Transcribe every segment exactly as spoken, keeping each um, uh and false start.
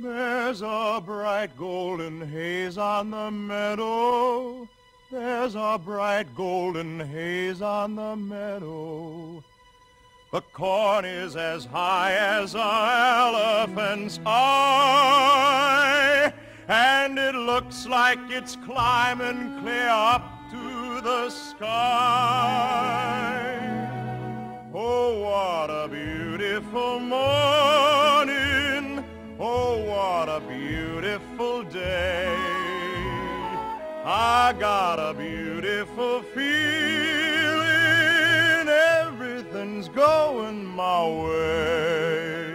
There's a bright golden haze on the meadow. There's a bright golden haze on the meadow. The corn is as high as an elephant's eye, and it looks like it's climbing clear up to the sky. Oh, what a beautiful morning. Oh, what a beautiful day. I got a beautiful feeling, everything's going my way.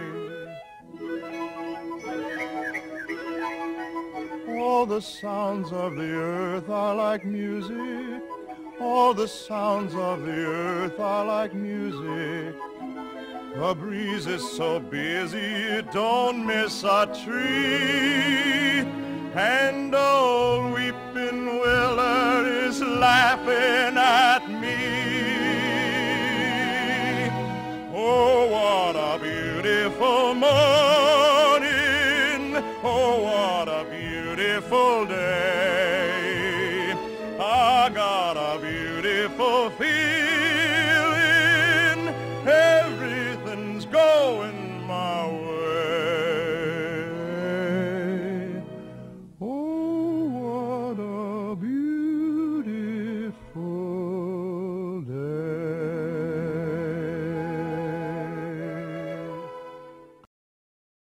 All the sounds of the earth are like music. All the sounds of the earth are like music. The breeze is so busy it don't miss a tree. And old weeping willow is laughing at me. Oh, what a beautiful morning.